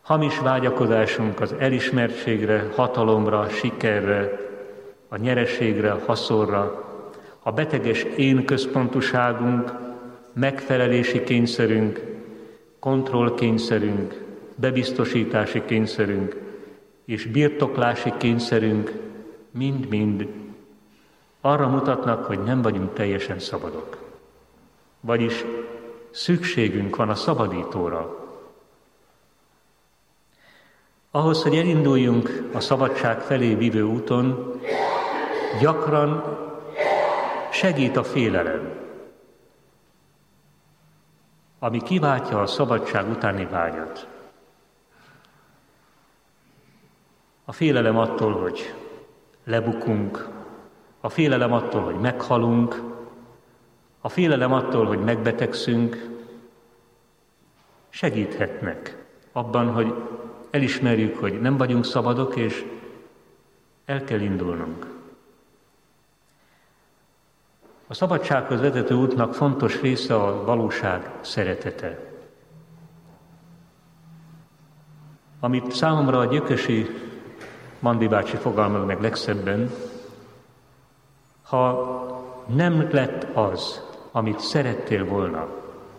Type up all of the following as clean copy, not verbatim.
hamis vágyakozásunk az elismertségre, hatalomra, sikerre, a nyereségre, a haszonra, a beteges én központúságunk, megfelelési kényszerünk, kontrollkényszerünk, bebiztosítási kényszerünk és birtoklási kényszerünk mind-mind arra mutatnak, hogy nem vagyunk teljesen szabadok. Vagyis szükségünk van a szabadítóra. Ahhoz, hogy elinduljunk a szabadság felé vívő úton, gyakran segít a félelem, ami kiváltja a szabadság utáni vágyat. A félelem attól, hogy lebukunk, a félelem attól, hogy meghalunk, a félelem attól, hogy megbetegszünk, segíthetnek abban, hogy elismerjük, hogy nem vagyunk szabadok, és el kell indulnunk. A szabadsághoz vezető útnak fontos része a valóság szeretete. Amit számomra a Gyökösi Mandi bácsi fogalmaz meg legszebben, ha nem lett az, amit szerettél volna,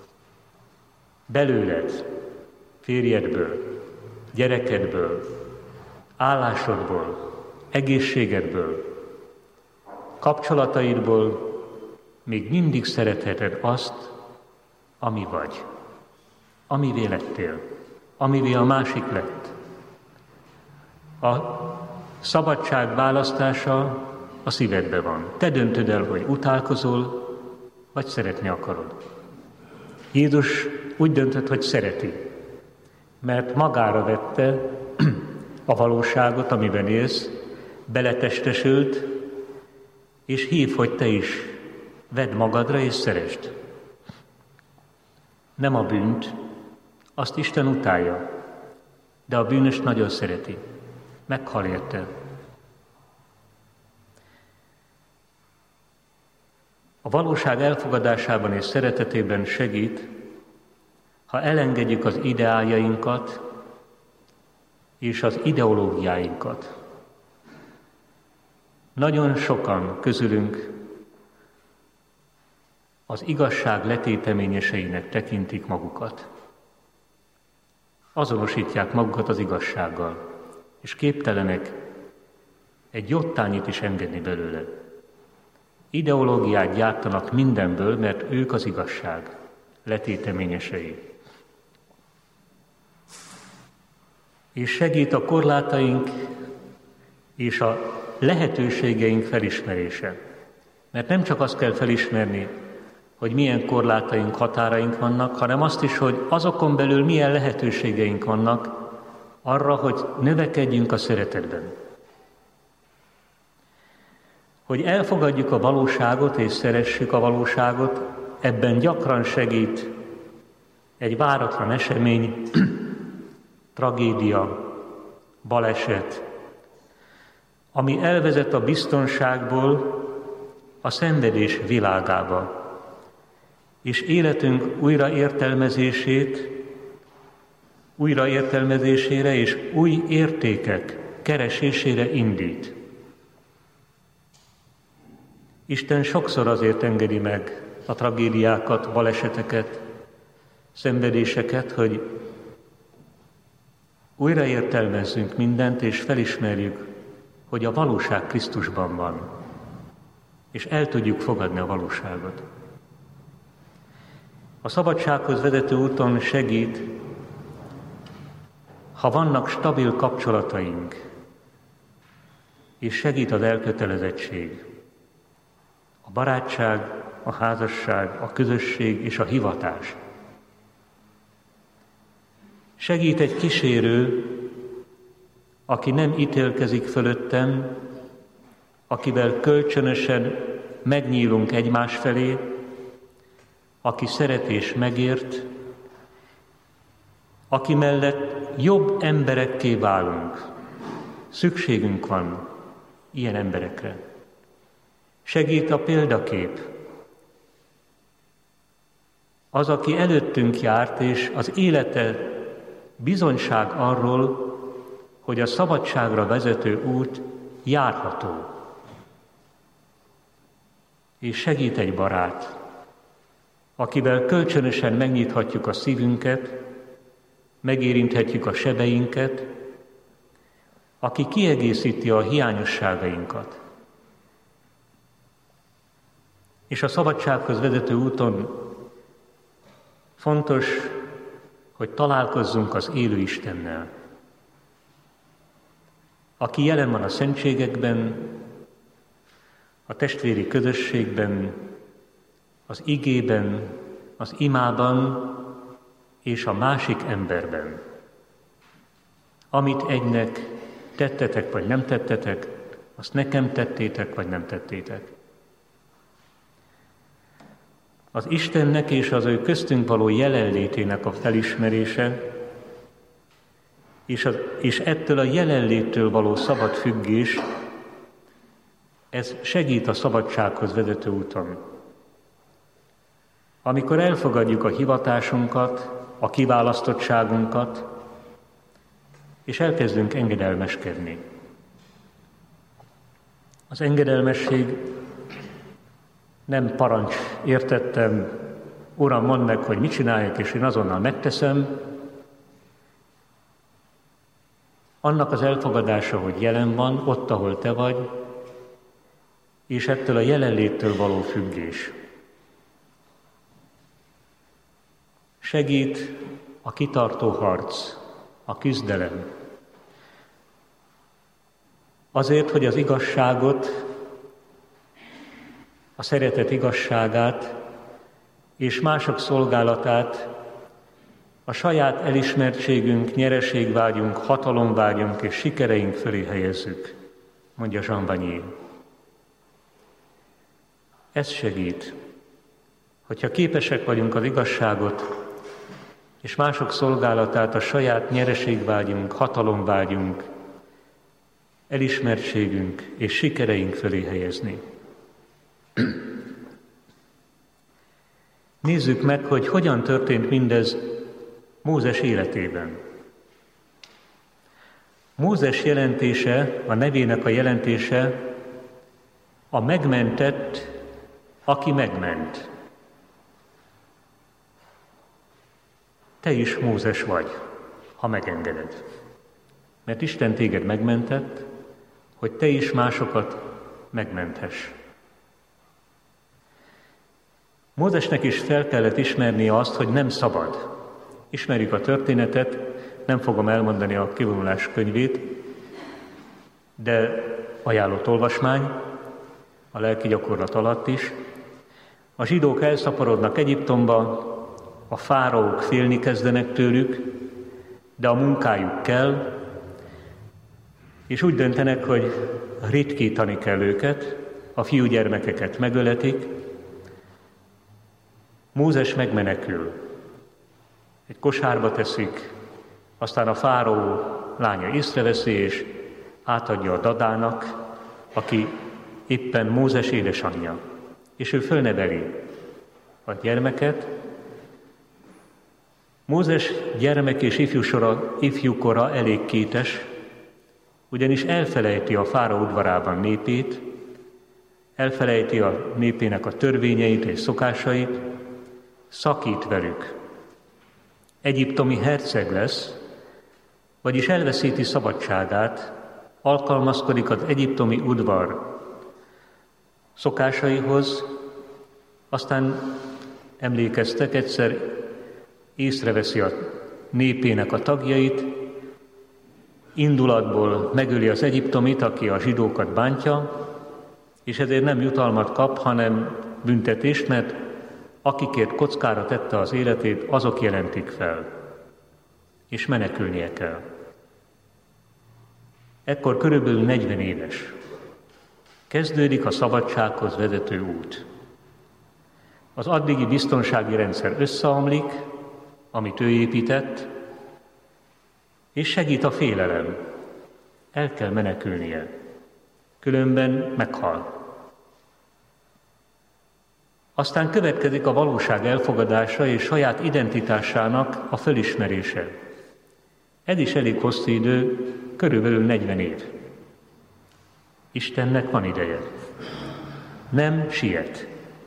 belőled, férjedből, gyerekedből, állásodból, egészségedből, kapcsolataidból, még mindig szeretheted azt, ami vagy, amivé lettél, amivé a másik lett. A szabadság választása a szívedben van. Te döntöd el, hogy utálkozol, vagy szeretni akarod. Jézus úgy döntött, hogy szereti, mert magára vette a valóságot, amiben élsz, beletestesült, és hív, hogy te is vedd magadra és szeresd. Nem a bűnt, azt Isten utálja, de a bűnöst nagyon szereti. Meghal érte. A valóság elfogadásában és szeretetében segít, ha elengedjük az ideáljainkat és az ideológiáinkat. Nagyon sokan közülünk az igazság letéteményeseinek tekintik magukat. Azonosítják magukat az igazsággal, és képtelenek egy jottányit is engedni belőle. Ideológiát gyártanak mindenből, mert ők az igazság letéteményesei. És segít a korlátaink és a lehetőségeink felismerése. Mert nem csak azt kell felismerni, hogy milyen korlátaink, határaink vannak, hanem azt is, hogy azokon belül milyen lehetőségeink vannak arra, hogy növekedjünk a szeretetben. Hogy elfogadjuk a valóságot és szeressük a valóságot, ebben gyakran segít egy váratlan esemény, tragédia, baleset, ami elvezet a biztonságból a szenvedés világába, és életünk újraértelmezésére és új értékek keresésére indít. Isten sokszor azért engedi meg a tragédiákat, baleseteket, szenvedéseket, hogy újraértelmezzünk mindent, és felismerjük, hogy a valóság Krisztusban van, és el tudjuk fogadni a valóságot. A szabadsághoz vezető úton segít, ha vannak stabil kapcsolataink, és segít az elkötelezettség, a barátság, a házasság, a közösség és a hivatás. Segít egy kísérő, aki nem ítélkezik fölöttem, akivel kölcsönösen megnyílunk egymás felé, aki szeret és megért, aki mellett jobb emberekké válunk. Szükségünk van ilyen emberekre. Segít a példakép. Az, aki előttünk járt, és az élete bizonyság arról, hogy a szabadságra vezető út járható. És segít egy barát, akivel kölcsönösen megnyithatjuk a szívünket, megérinthetjük a sebeinket, aki kiegészíti a hiányosságainkat. És a szabadsághoz vezető úton fontos, hogy találkozzunk az élő Istennel, aki jelen van a szentségekben, a testvéri közösségben, az igében, az imában és a másik emberben. Amit egynek tettetek vagy nem tettetek, azt nekem tettétek vagy nem tettétek. Az Istennek és az ő köztünk való jelenlétének a felismerése, és ettől a jelenléttől való szabad függés, ez segít a szabadsághoz vezető úton. Amikor elfogadjuk a hivatásunkat, a kiválasztottságunkat, és elkezdünk engedelmeskedni. Az engedelmesség nem parancs, értettem, Uram, mondd meg, hogy mit csináljak, és én azonnal megteszem. Annak az elfogadása, hogy jelen van, ott, ahol te vagy, és ettől a jelenléttől való függés. Segít a kitartó harc, a küzdelem. Azért, hogy az igazságot, a szeretet igazságát és mások szolgálatát, a saját elismertségünk, nyereségvágyunk, hatalomvágyunk és sikereink fölé helyezzük, mondja Jean Vanier. Ez segít, hogyha képesek vagyunk az igazságot és mások szolgálatát a saját nyereségvágyunk, hatalomvágyunk, elismertségünk és sikereink fölé helyezni. Nézzük meg, hogy hogyan történt mindez Mózes életében. Mózes jelentése, a nevének a jelentése a megmentett, aki megment. Te is Mózes vagy, ha megengeded. Mert Isten téged megmentett, hogy te is másokat megmenthess. Mózesnek is fel kellett ismernie azt, hogy nem szabad. Ismerjük a történetet, nem fogom elmondani a kivonulás könyvét, de ajánlott olvasmány, a lelki gyakorlat alatt is. A zsidók elszaporodnak Egyiptomba, a fáraók félni kezdenek tőlük, de a munkájuk kell, és úgy döntenek, hogy ritkítani kell őket, a fiúgyermekeket megöletik. Mózes megmenekül. Egy kosárba teszik, aztán a fáraó lánya észreveszi, és átadja a dadának, aki éppen Mózes édesanyja. És ő fölneveli a gyermeket. Mózes gyermek és ifjúkora elég kétes, ugyanis elfelejti a fáraó udvarában népét, elfelejti a népének a törvényeit és szokásait, szakít velük. Egyiptomi herceg lesz, vagyis elveszíti szabadságát, alkalmazkodik az egyiptomi udvar szokásaihoz, aztán emlékeztek, egyszer észreveszi a népének a tagjait, indulatból megöli az egyiptomit, aki a zsidókat bántja, és ezért nem jutalmat kap, hanem büntetést, mert akikért kockára tette az életét, azok jelentik fel, és menekülnie kell. Ekkor körülbelül 40 éves. Kezdődik a szabadsághoz vezető út. Az addigi biztonsági rendszer összeomlik, amit ő épített, és segít a félelem. El kell menekülnie, különben meghal. Aztán következik a valóság elfogadása és saját identitásának a fölismerése. Ez is elég hosszú idő, körülbelül 40 év. Istennek van ideje. Nem siet.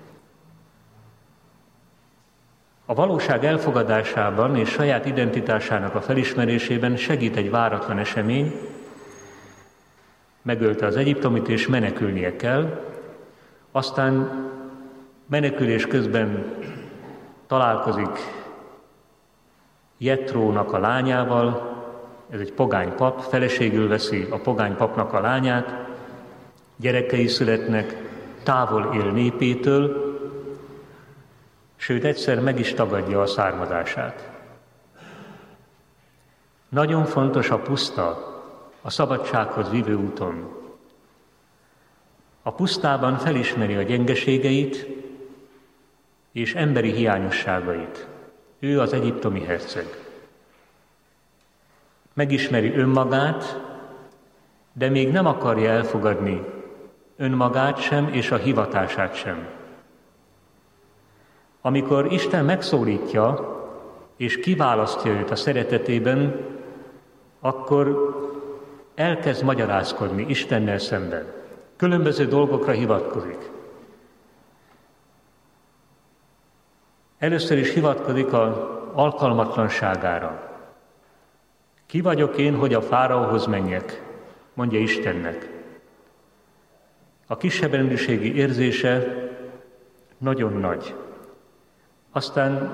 A valóság elfogadásában és saját identitásának a felismerésében segít egy váratlan esemény, megölte az egyiptomit és menekülnie kell, aztán menekülés közben találkozik Jetrónak a lányával, ez egy pogány pap, feleségül veszi a pogány papnak a lányát, gyerekei születnek, távol él népétől, sőt egyszer meg is tagadja a származását. Nagyon fontos a puszta, a szabadsághoz vívő úton. A pusztában felismeri a gyengeségeit és emberi hiányosságait. Ő az egyiptomi herceg. Megismeri önmagát, de még nem akarja elfogadni önmagát sem és a hivatását sem. Amikor Isten megszólítja és kiválasztja őt a szeretetében, akkor elkezd magyarázkodni Istennel szemben. Különböző dolgokra hivatkozik. Először is hivatkozik az alkalmatlanságára. Ki vagyok én, hogy a fáraóhoz menjek, mondja Istennek. A kisebbrendűségi érzése nagyon nagy. Aztán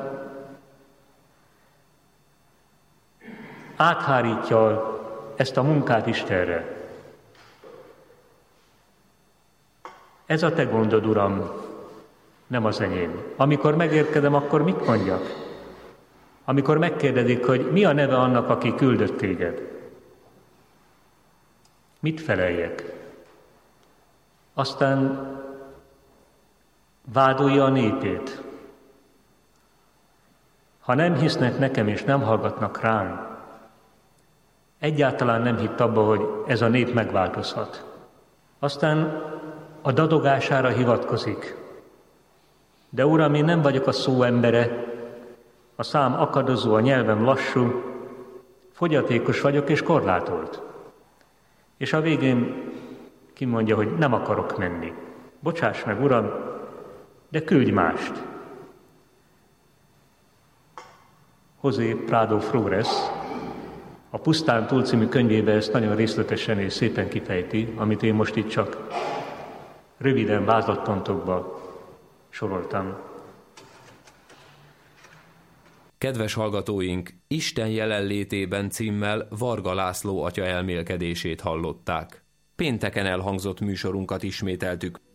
áthárítja ezt a munkát Istenre. Ez a te gondod, Uram, nem az enyém. Amikor megérkezem, akkor mit mondjak? Amikor megkérdezik, hogy mi a neve annak, aki küldött téged? Mit feleljek? Aztán vádolja a népét. Ha nem hisznek nekem és nem hallgatnak rám, egyáltalán nem hitt abba, hogy ez a nép megváltozhat. Aztán a dadogására hivatkozik. De Uram, én nem vagyok a szó embere, a szám akadozó, a nyelvem lassú, fogyatékos vagyok és korlátolt. És a végén kimondja, hogy nem akarok menni. Bocsáss meg, Uram, de küldj mást. José Prado Flores a Pusztán túl című könyvében ezt nagyon részletesen és szépen kifejti, amit én most itt csak röviden vázlatpontokba soroltam. Kedves hallgatóink, Isten jelenlétében címmel Varga László atya elmélkedését hallották. Pénteken elhangzott műsorunkat ismételtük.